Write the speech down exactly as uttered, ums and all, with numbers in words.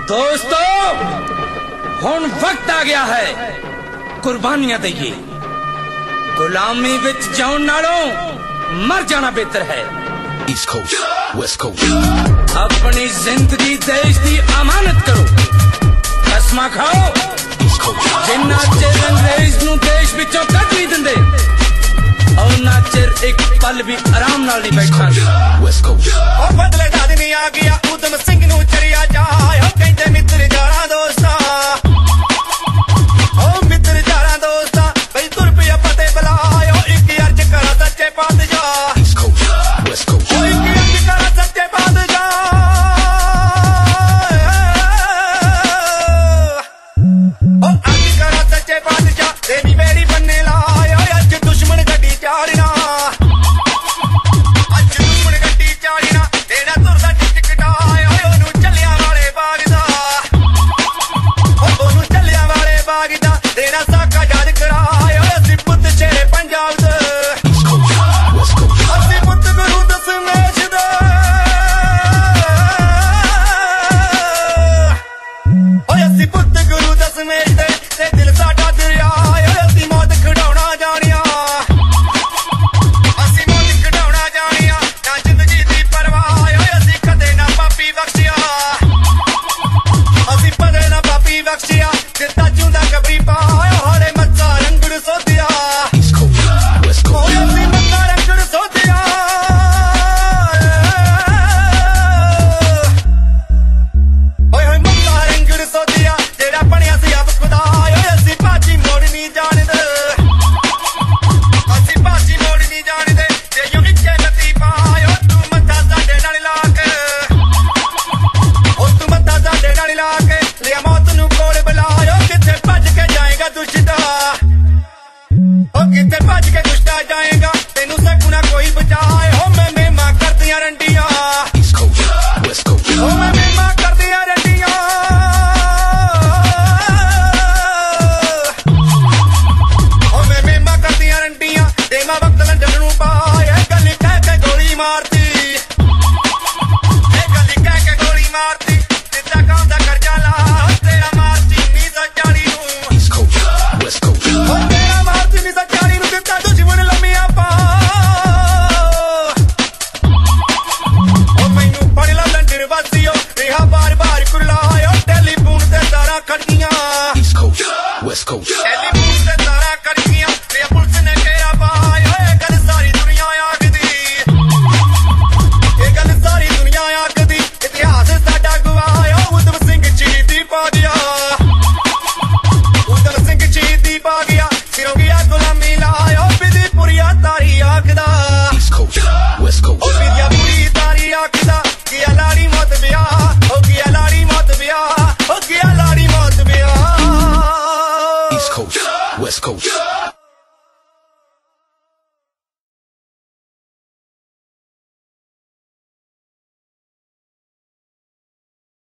दोस्तों हुण वक्त आ गया है कुर्बानियां दईए। गुलामी विच जाउण नालों मर जाना बेहतर है। East Coast, West Coast. अपनी जिंदगी देश की अमानत करो, कसमा खाओ। जिन्ना चिर अंग्रेज नूं देश विचों कढ नहीं दिंदे उन्ना चिर एक पल भी आराम नाल नहीं बैठा। West Coast. ओ बदले दा दिन आ गया उदम सिंह नूं चरिया जा ओ कहंदे मित्र यारा दोस्ता ओ मित्र यारा दोस्ता बई तुर पिया पते बुलायो एक अर्ज करा सच्चे पातशाह। East Coast, West Coast. ओ एक अर्ज करा सच्चे पातशाह ओ अर्ज करा सच्चे पातशाह तेरी मेरी बनने लायो अज दुश्मन गड्डी चाड़ना अज दुश्मन गड्डी चाड़ना तेरा तुरदा टिकटायो ओनू चलिया वाले बाग दा ओ ओनू चलिया वाले बाग दा तेरा साका याद करायो असी पुत शेरे पंजाब दे East Coast, West Coast. असी पुत गुरु दशमेश दे ओ असी पुत गुरु दशमेश दे ते दिल साडा दरिया असी मौत खड़ाउणा जानिया असी मौत खड़ाउणा जानिया ना जिंदगी दी परवाह असी कदे ना पापी बख्शिया असी पदे ना पापी बख्शिया जिद्दा चूंदा कबरी पायो हरे मच्चा रंगड़ सोधिया East Coast, West ओ Coast. असी मच्चा रंगड़ सोधिया ओए होए मच्चा रंगड़ सोधिया जेड़ा बनिया सी आप खुदा ओए असी बाजी मोड़ नहीं जाणदे असी बाजी मोड़ नहीं जाणदे जे यूं इक्के नती पायो तू मत्था साडे नाल ला के ओ तू मत्था साडे नाल ला के लिया मौत नू कोल बुलायो किथे भज के जाएगा दुश्मन ओ किथे भज के दुश्मन जाएगा तेनू सकूना कोई बचाए हो मैं मेमा कर दियां रंडियां East Coast, West Coast. ओ मैं मेमा कर दियां रंडियां ओ मैं मेमा कर दियां रंडियां तेमा वक्त लंडन नू पाए गली कह के गोली मारती ए गली कह के गोली मारती जिद्दा काम दा कर्जा ला तेरा मारती उन्नीस सौ चाली नू East Coast, West Coast. ओ तेरा मारती उन्नीस सौ चाली नू दित्ता दुश्मन लम्मियां पा ओ मैनू फड़ ला लंडन वासियो रिहा बार बार कुलायो टेलीफोन ते तारा खड़कियां East Coast, West Coast.